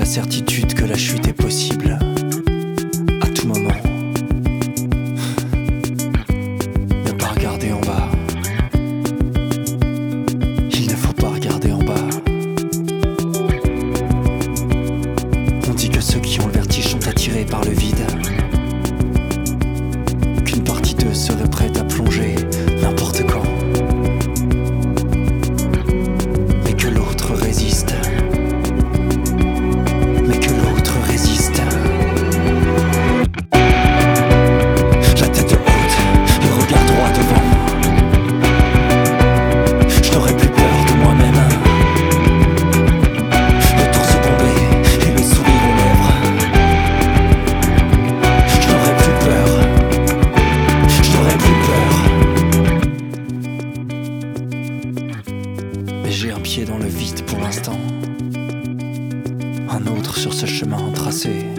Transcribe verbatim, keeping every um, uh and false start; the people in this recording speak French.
certitude que la chute est possible à tout moment. Ne pas regarder en bas. Il ne faut pas regarder en bas. On dit que ceux qui ont le vertige sont attirés par le vide, qu'une partie d'eux serait prête à plonger n'importe quand, mais que l'autre résiste. Mais que l'autre résiste. La tête haute, le regard droit devant. Je n'aurai plus peur de moi-même. Le torse bombé et le sourire aux lèvres. Je n'aurai plus peur. Je n'aurai plus peur. Mais j'ai un pied dans le vide pour l'instant, un autre sur ce chemin tracé.